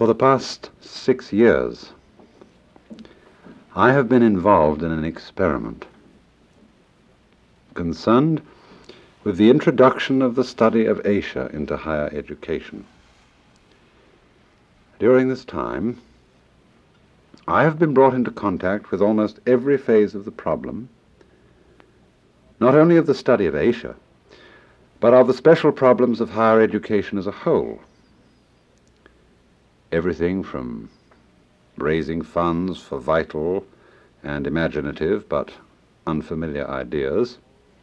For the past 6 years, I have been involved in an experiment concerned with the introduction of the study of Asia into higher education. During this time, I have been brought into contact with almost every phase of the problem, not only of the study of Asia, but of the special problems of higher education as a whole. Everything from raising funds for vital and imaginative but unfamiliar ideas,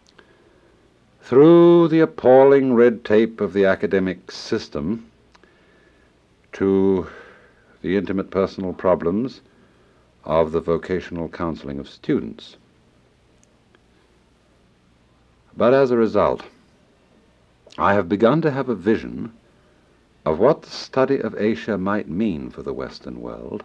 through the appalling red tape of the academic system, to the intimate personal problems of the vocational counseling of students. But as a result, I have begun to have a vision of what the study of Asia might mean for the Western world,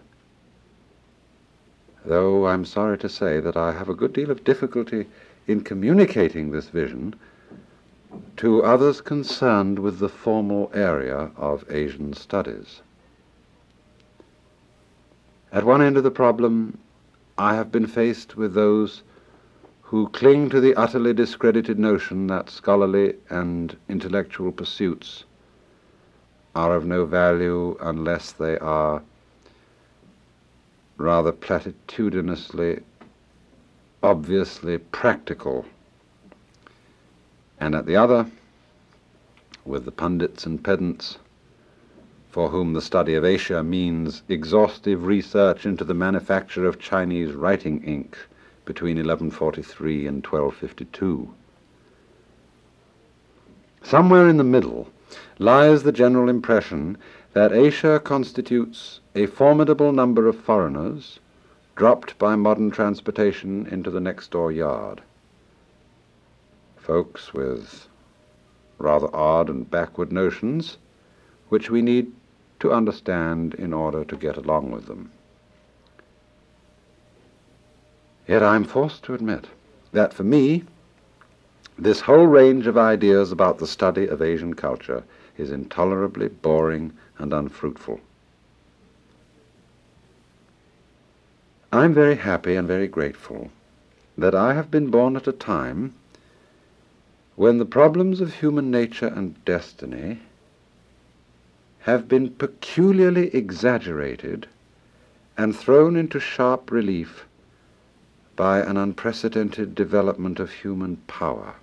though I'm sorry to say that I have a good deal of difficulty in communicating this vision to others concerned with the formal area of Asian studies. At one end of the problem, I have been faced with those who cling to the utterly discredited notion that scholarly and intellectual pursuits are of no value unless they are rather platitudinously, obviously practical. And at the other, with the pundits and pedants for whom the study of Asia means exhaustive research into the manufacture of Chinese writing ink between 1143 and 1252. Somewhere in the middle lies the general impression that Asia constitutes a formidable number of foreigners dropped by modern transportation into the next-door yard. Folks with rather odd and backward notions, which we need to understand in order to get along with them. Yet I'm forced to admit that for me, this whole range of ideas about the study of Asian culture is intolerably boring and unfruitful. I'm very happy and very grateful that I have been born at a time when the problems of human nature and destiny have been peculiarly exaggerated and thrown into sharp relief by an unprecedented development of human power.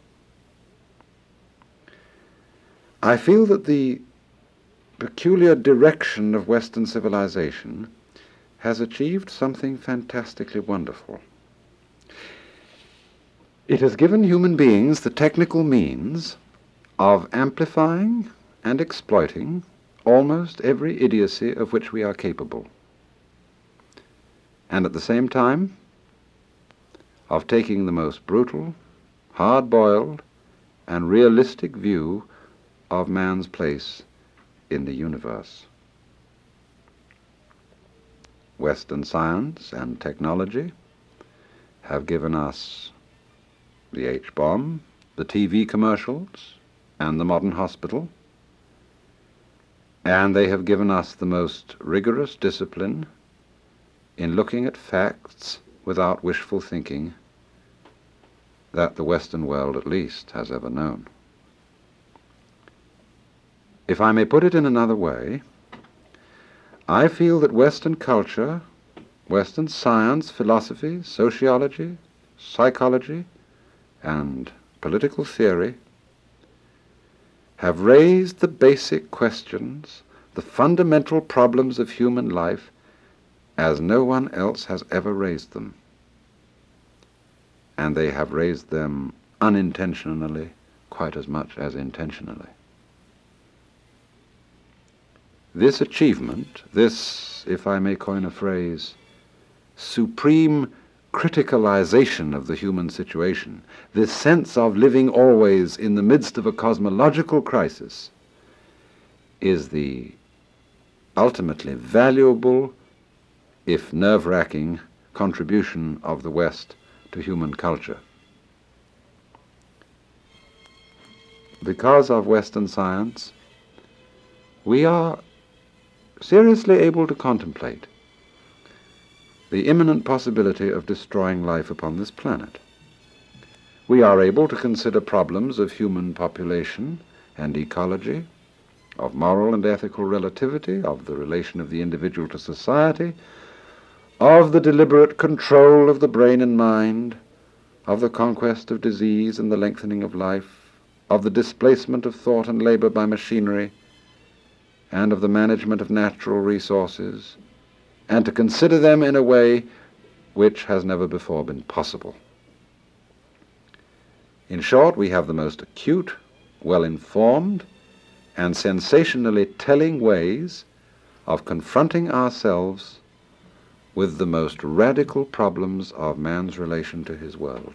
I feel that the peculiar direction of Western civilization has achieved something fantastically wonderful. It has given human beings the technical means of amplifying and exploiting almost every idiocy of which we are capable, and at the same time of taking the most brutal, hard-boiled, and realistic view of man's place in the universe. Western science and technology have given us the H-bomb, the TV commercials, and the modern hospital, and they have given us the most rigorous discipline in looking at facts without wishful thinking that the Western world at least has ever known. If I may put it in another way, I feel that Western culture, Western science, philosophy, sociology, psychology, and political theory have raised the basic questions, the fundamental problems of human life, as no one else has ever raised them. And they have raised them unintentionally quite as much as intentionally. This achievement, this, if I may coin a phrase, supreme criticalization of the human situation, this sense of living always in the midst of a cosmological crisis, is the ultimately valuable, if nerve-wracking, contribution of the West to human culture. Because of Western science, we are seriously able to contemplate the imminent possibility of destroying life upon this planet. We are able to consider problems of human population and ecology, of moral and ethical relativity, of the relation of the individual to society, of the deliberate control of the brain and mind, of the conquest of disease and the lengthening of life, of the displacement of thought and labor by machinery, and of the management of natural resources, and to consider them in a way which has never before been possible. In short, we have the most acute, well-informed, and sensationally telling ways of confronting ourselves with the most radical problems of man's relation to his world.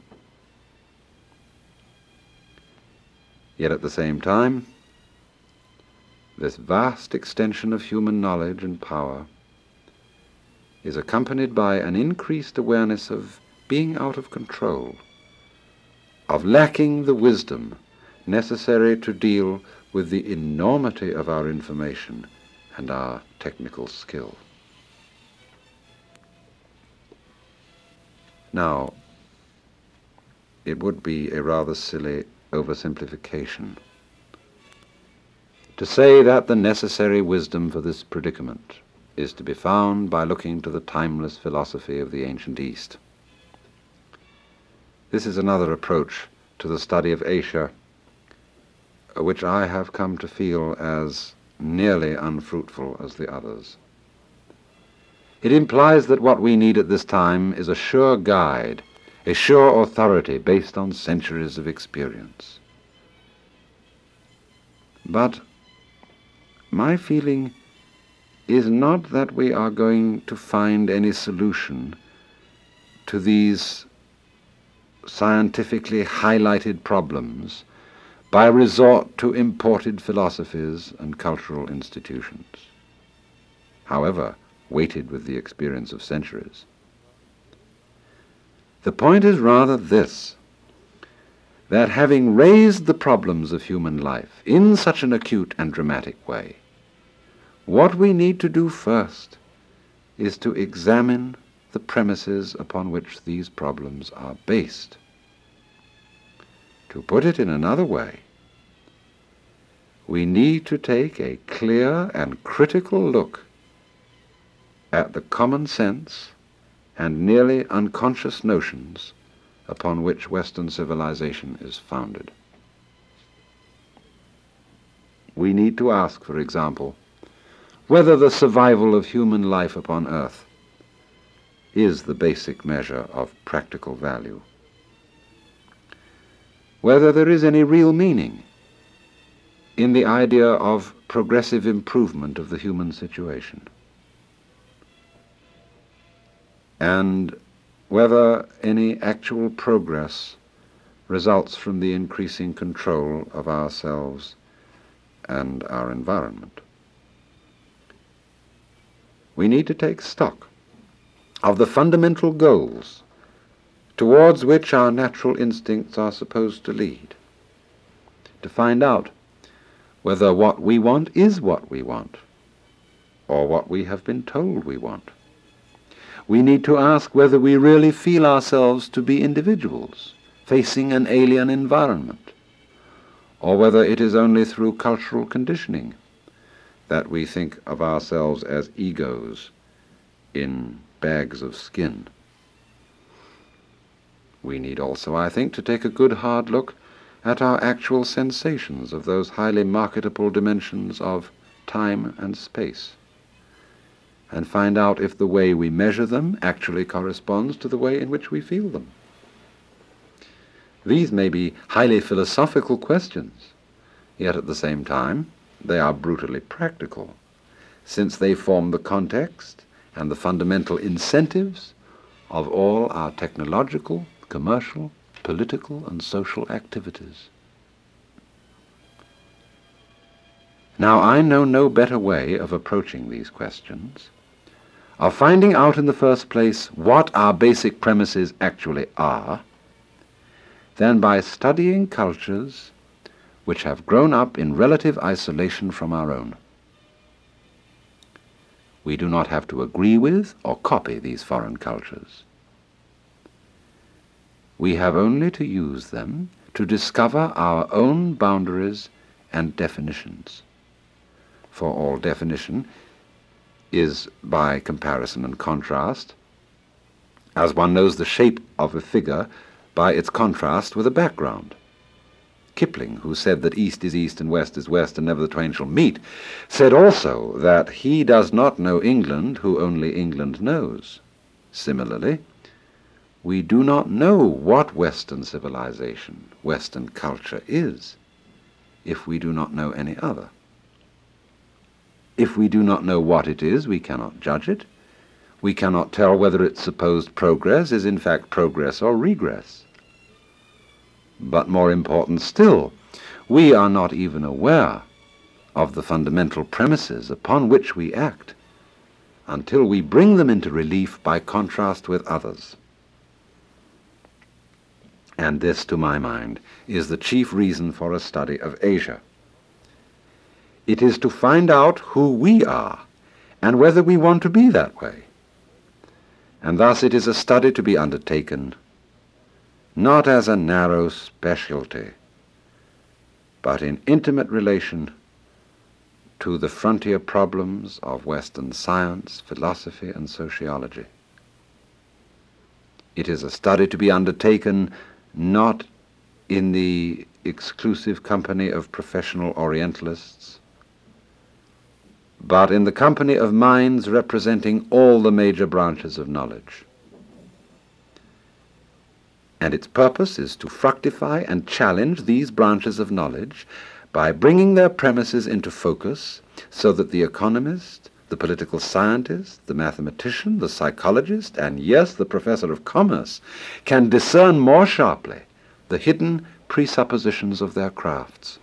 Yet at the same time, this vast extension of human knowledge and power is accompanied by an increased awareness of being out of control, of lacking the wisdom necessary to deal with the enormity of our information and our technical skill. Now, it would be a rather silly oversimplification to say that the necessary wisdom for this predicament is to be found by looking to the timeless philosophy of the ancient East. This is another approach to the study of Asia, which I have come to feel as nearly unfruitful as the others. It implies that what we need at this time is a sure guide, a sure authority based on centuries of experience. But my feeling is not that we are going to find any solution to these scientifically highlighted problems by resort to imported philosophies and cultural institutions, however weighted with the experience of centuries. The point is rather this, that having raised the problems of human life in such an acute and dramatic way, what we need to do first is to examine the premises upon which these problems are based. To put it in another way, we need to take a clear and critical look at the common sense and nearly unconscious notions upon which Western civilization is founded. We need to ask, for example, whether the survival of human life upon Earth is the basic measure of practical value, whether there is any real meaning in the idea of progressive improvement of the human situation, and whether any actual progress results from the increasing control of ourselves and our environment. We need to take stock of the fundamental goals towards which our natural instincts are supposed to lead, to find out whether what we want is what we want, or what we have been told we want. We need to ask whether we really feel ourselves to be individuals facing an alien environment, or whether it is only through cultural conditioning that we think of ourselves as egos in bags of skin. We need also, I think, to take a good hard look at our actual sensations of those highly marketable dimensions of time and space, and find out if the way we measure them actually corresponds to the way in which we feel them. These may be highly philosophical questions, yet at the same time they are brutally practical, since they form the context and the fundamental incentives of all our technological, commercial, political, and social activities. Now, I know no better way of approaching these questions, of finding out in the first place what our basic premises actually are, than by studying cultures which have grown up in relative isolation from our own. We do not have to agree with or copy these foreign cultures. We have only to use them to discover our own boundaries and definitions. For all definition is by comparison and contrast, as one knows the shape of a figure by its contrast with a background. Kipling, who said that east is east and west is west and never the twain shall meet, said also that he does not know England who only England knows. Similarly, we do not know what Western civilization, Western culture is, if we do not know any other. If we do not know what it is, we cannot judge it. We cannot tell whether its supposed progress is in fact progress or regress. But more important still, we are not even aware of the fundamental premises upon which we act until we bring them into relief by contrast with others. And this, to my mind, is the chief reason for a study of Asia. It is to find out who we are and whether we want to be that way. And thus it is a study to be undertaken not as a narrow specialty, but in intimate relation to the frontier problems of Western science, philosophy, and sociology. It is a study to be undertaken not in the exclusive company of professional Orientalists, but in the company of minds representing all the major branches of knowledge. And its purpose is to fructify and challenge these branches of knowledge by bringing their premises into focus so that the economist, the political scientist, the mathematician, the psychologist, and yes, the professor of commerce can discern more sharply the hidden presuppositions of their crafts.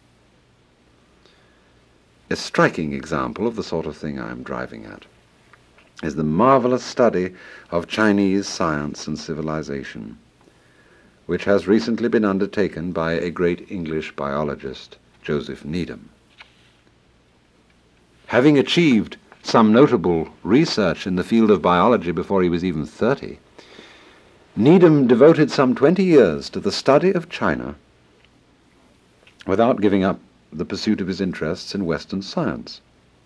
A striking example of the sort of thing I am driving at is the marvelous study of Chinese science and civilization, which has recently been undertaken by a great English biologist, Joseph Needham. Having achieved some notable research in the field of biology before he was even 30, Needham devoted some 20 years to the study of China without giving up the pursuit of his interests in Western science.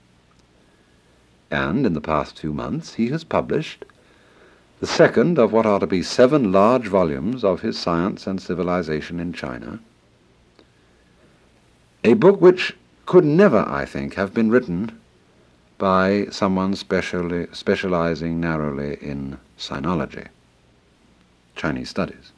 And in the past few months he has published the second of what are to be 7 large volumes of his Science and Civilization in China, a book which could never, I think, have been written by someone specializing narrowly in sinology, Chinese studies.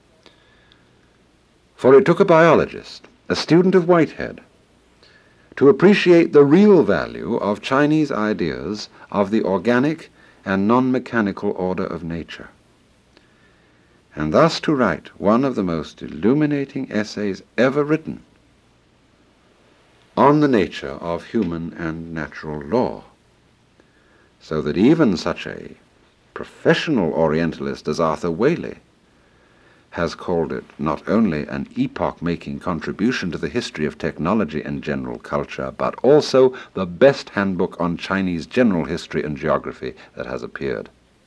For it took a biologist, a student of Whitehead, to appreciate the real value of Chinese ideas of the organic and non-mechanical order of nature, and thus to write one of the most illuminating essays ever written on the nature of human and natural law, so that even such a professional Orientalist as Arthur Waley has called it not only an epoch-making contribution to the history of technology and general culture, but also the best handbook on Chinese general history and geography that has appeared.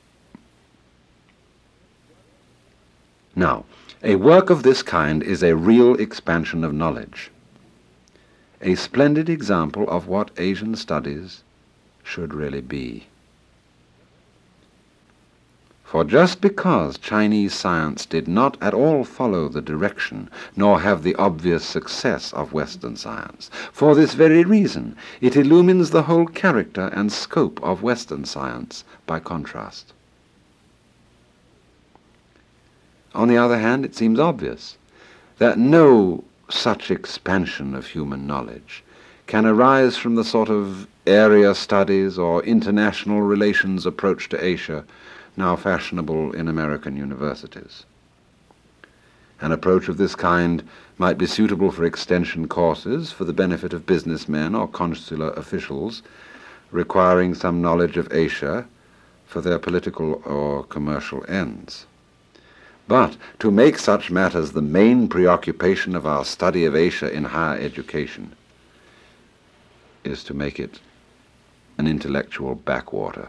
Now, a work of this kind is a real expansion of knowledge, a splendid example of what Asian studies should really be. For just because Chinese science did not at all follow the direction nor have the obvious success of Western science, for this very reason it illumines the whole character and scope of Western science by contrast. On the other hand, it seems obvious that no such expansion of human knowledge can arise from the sort of area studies or international relations approach to Asia now fashionable in American universities. An approach of this kind might be suitable for extension courses for the benefit of businessmen or consular officials requiring some knowledge of Asia for their political or commercial ends. But to make such matters the main preoccupation of our study of Asia in higher education is to make it an intellectual backwater.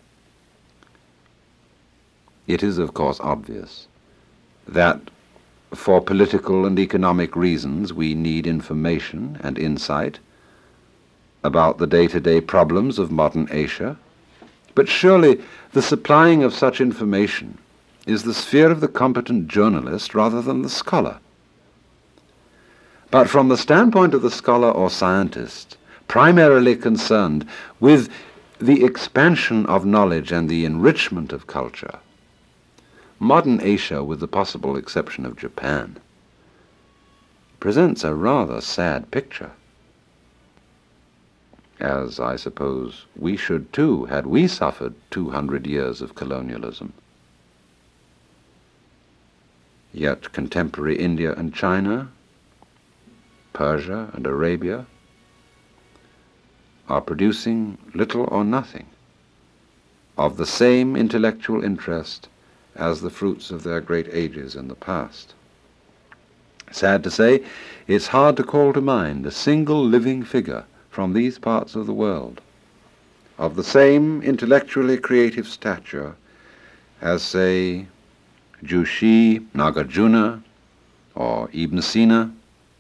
It is, of course, obvious that for political and economic reasons we need information and insight about the day-to-day problems of modern Asia, but surely the supplying of such information is the sphere of the competent journalist rather than the scholar. But from the standpoint of the scholar or scientist, primarily concerned with the expansion of knowledge and the enrichment of culture, modern Asia, with the possible exception of Japan, presents a rather sad picture, as I suppose we should too had we suffered 200 years of colonialism. Yet contemporary India and China, Persia and Arabia, are producing little or nothing of the same intellectual interest as the fruits of their great ages in the past. Sad to say, it's hard to call to mind a single living figure from these parts of the world of the same intellectually creative stature as, say, Jushi, Nagarjuna, or Ibn Sina,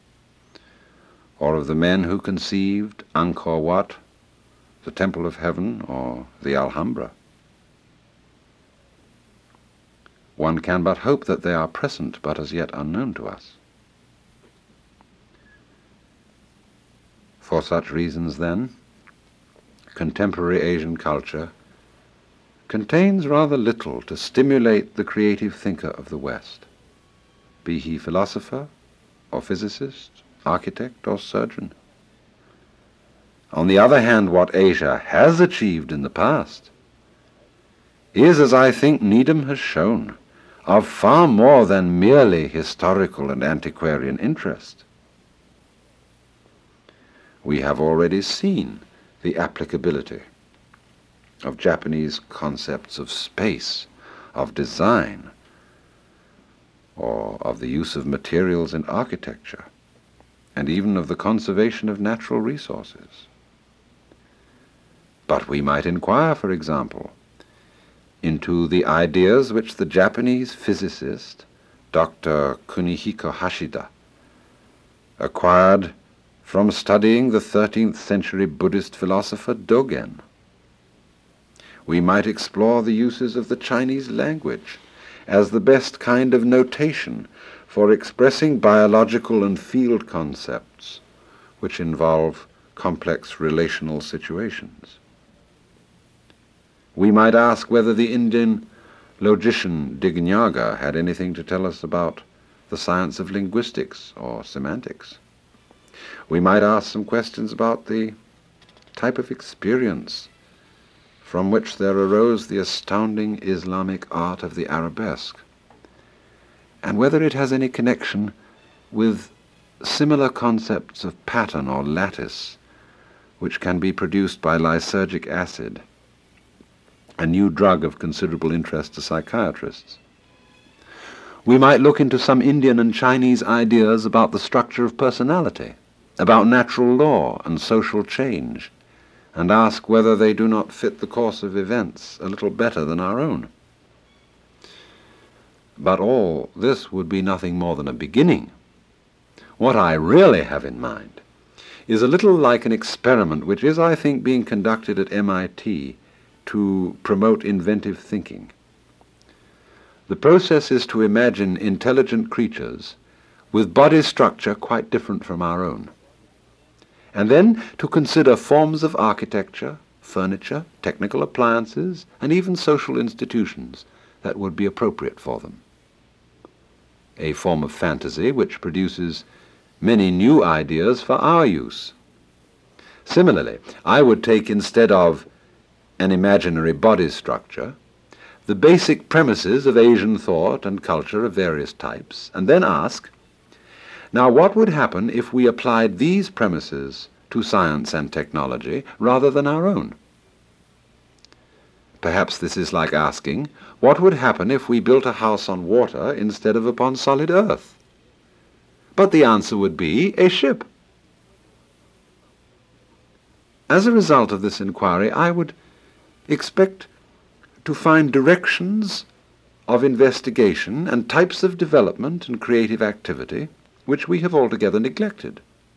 or of the men who conceived Angkor Wat, the Temple of Heaven, or the Alhambra. One can but hope that they are present, but as yet unknown to us. For such reasons, then, contemporary Asian culture contains rather little to stimulate the creative thinker of the West, be he philosopher or physicist, architect or surgeon. On the other hand, what Asia has achieved in the past is, as I think Needham has shown, of far more than merely historical and antiquarian interest. We have already seen the applicability of Japanese concepts of space, of design, or of the use of materials in architecture, and even of the conservation of natural resources. But we might inquire, for example, into the ideas which the Japanese physicist Dr. Kunihiko Hashida acquired from studying the 13th century Buddhist philosopher Dogen. We might explore the uses of the Chinese language as the best kind of notation for expressing biological and field concepts which involve complex relational situations. We might ask whether the Indian logician Dignaga had anything to tell us about the science of linguistics or semantics. We might ask some questions about the type of experience from which there arose the astounding Islamic art of the arabesque, and whether it has any connection with similar concepts of pattern or lattice which can be produced by lysergic acid, a new drug of considerable interest to psychiatrists. We might look into some Indian and Chinese ideas about the structure of personality, about natural law and social change, and ask whether they do not fit the course of events a little better than our own. But all this would be nothing more than a beginning. What I really have in mind is a little like an experiment which is, I think, being conducted at MIT to promote inventive thinking. The process is to imagine intelligent creatures with body structure quite different from our own, and then to consider forms of architecture, furniture, technical appliances, and even social institutions that would be appropriate for them. A form of fantasy which produces many new ideas for our use. Similarly, I would take, instead of an imaginary body structure, the basic premises of Asian thought and culture of various types, and then ask, now what would happen if we applied these premises to science and technology rather than our own? Perhaps this is like asking, what would happen if we built a house on water instead of upon solid earth? But the answer would be a ship. As a result of this inquiry, I would expect to find directions of investigation and types of development and creative activity which we have altogether neglected.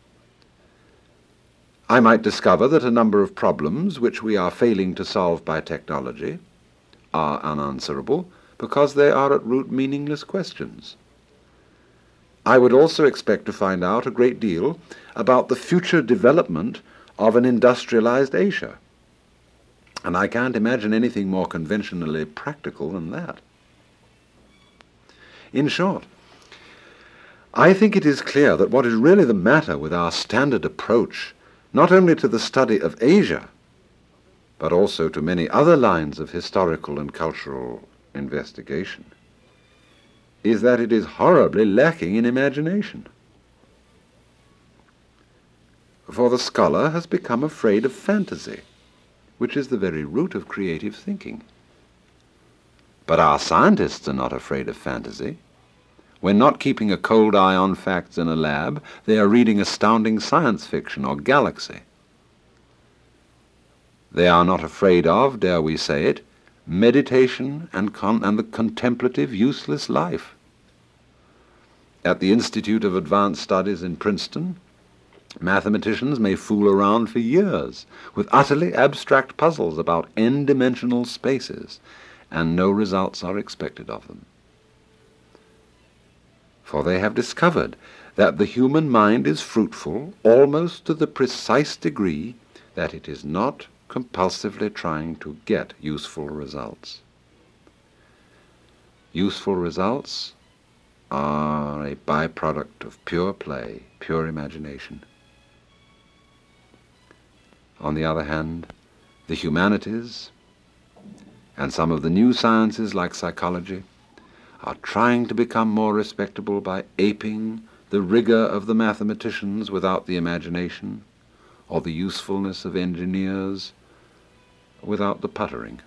I might discover that a number of problems which we are failing to solve by technology are unanswerable because they are at root meaningless questions. I would also expect to find out a great deal about the future development of an industrialized Asia. And I can't imagine anything more conventionally practical than that. In short, I think it is clear that what is really the matter with our standard approach, not only to the study of Asia, but also to many other lines of historical and cultural investigation, is that it is horribly lacking in imagination. For the scholar has become afraid of fantasy, which is the very root of creative thinking. But our scientists are not afraid of fantasy. When not keeping a cold eye on facts in a lab, they are reading astounding science fiction or Galaxy. They are not afraid of, dare we say it, meditation and the contemplative, useless life. At the Institute of Advanced Studies in Princeton, mathematicians may fool around for years with utterly abstract puzzles about n-dimensional spaces, and no results are expected of them. For they have discovered that the human mind is fruitful almost to the precise degree that it is not compulsively trying to get useful results. Useful results are a byproduct of pure play, pure imagination. On the other hand, the humanities and some of the new sciences like psychology are trying to become more respectable by aping the rigor of the mathematicians without the imagination, or the usefulness of engineers without the puttering.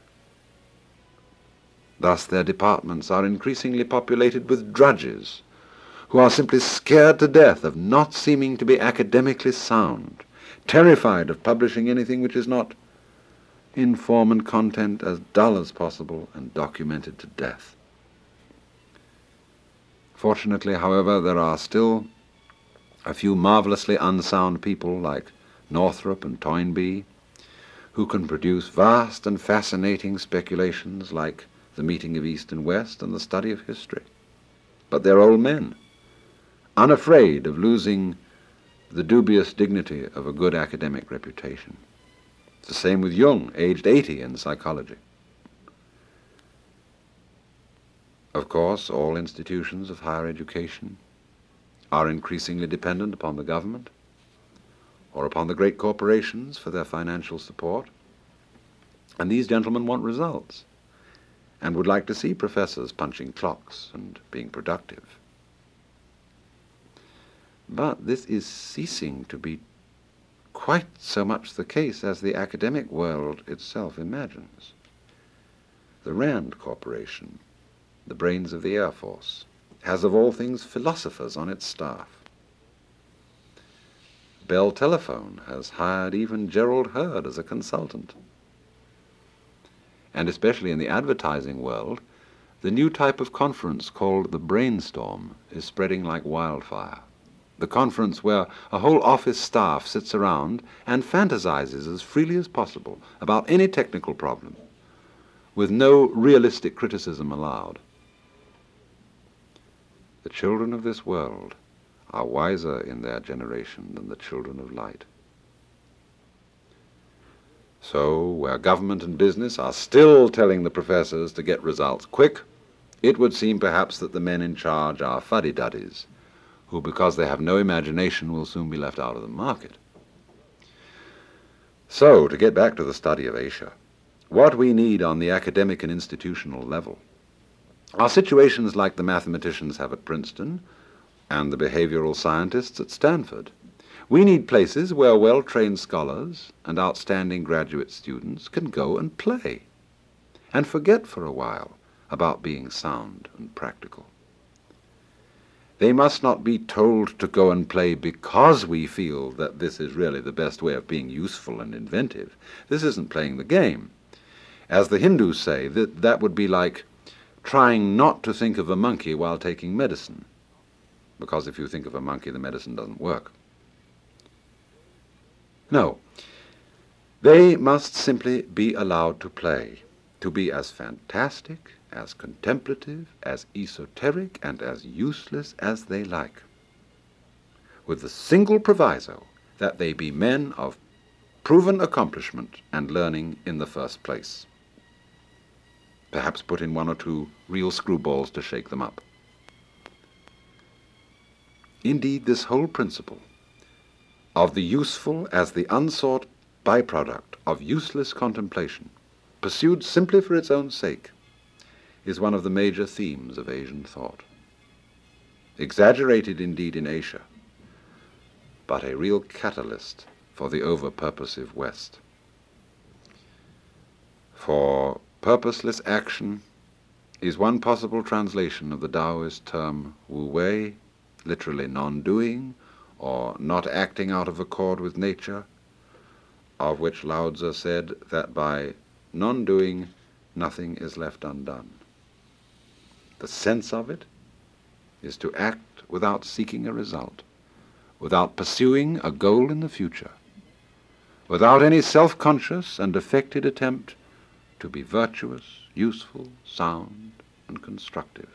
Thus their departments are increasingly populated with drudges who are simply scared to death of not seeming to be academically sound, terrified of publishing anything which is not in form and content as dull as possible and documented to death. Fortunately, however, there are still a few marvelously unsound people like Northrop and Toynbee who can produce vast and fascinating speculations like the meeting of East and West and the study of history. But they're old men, unafraid of losing the dubious dignity of a good academic reputation. It's the same with Jung, aged 80 in psychology. Of course, all institutions of higher education are increasingly dependent upon the government or upon the great corporations for their financial support. And these gentlemen want results and would like to see professors punching clocks and being productive. But this is ceasing to be quite so much the case as the academic world itself imagines. The Rand Corporation, the brains of the Air Force, has of all things philosophers on its staff. Bell Telephone has hired even Gerald Heard as a consultant. And especially in the advertising world, the new type of conference called the brainstorm is spreading like wildfire. The conference where a whole office staff sits around and fantasizes as freely as possible about any technical problem, with no realistic criticism allowed. The children of this world are wiser in their generation than the children of light. So, where government and business are still telling the professors to get results quick, it would seem perhaps that the men in charge are fuddy-duddies, who, because they have no imagination, will soon be left out of the market. So, to get back to the study of Asia, what we need on the academic and institutional level are situations like the mathematicians have at Princeton and the behavioral scientists at Stanford. We need places where well-trained scholars and outstanding graduate students can go and play and forget for a while about being sound and practical. They must not be told to go and play because we feel that this is really the best way of being useful and inventive. This isn't playing the game. As the Hindus say, that would be like trying not to think of a monkey while taking medicine, because if you think of a monkey, the medicine doesn't work. No, they must simply be allowed to play, to be as fantastic, as contemplative, as esoteric, and as useless as they like, with the single proviso that they be men of proven accomplishment and learning in the first place. Perhaps put in one or two real screwballs to shake them up. Indeed, this whole principle of the useful as the unsought byproduct of useless contemplation, pursued simply for its own sake, is one of the major themes of Asian thought. Exaggerated indeed in Asia, but a real catalyst for the over-purposive West. For purposeless action is one possible translation of the Taoist term wu wei, literally non-doing, or not acting out of accord with nature, of which Lao Tzu said that by non-doing nothing is left undone. The sense of it is to act without seeking a result, without pursuing a goal in the future, without any self-conscious and affected attempt to be virtuous, useful, sound, and constructive.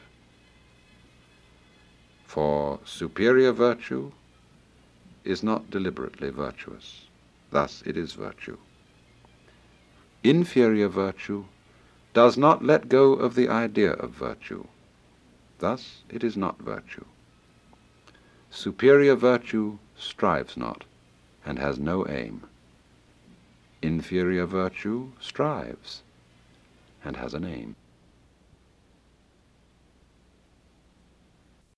For superior virtue is not deliberately virtuous, thus it is virtue. Inferior virtue does not let go of the idea of virtue, thus it is not virtue. Superior virtue strives not, and has no aim. Inferior virtue strives, and has an aim.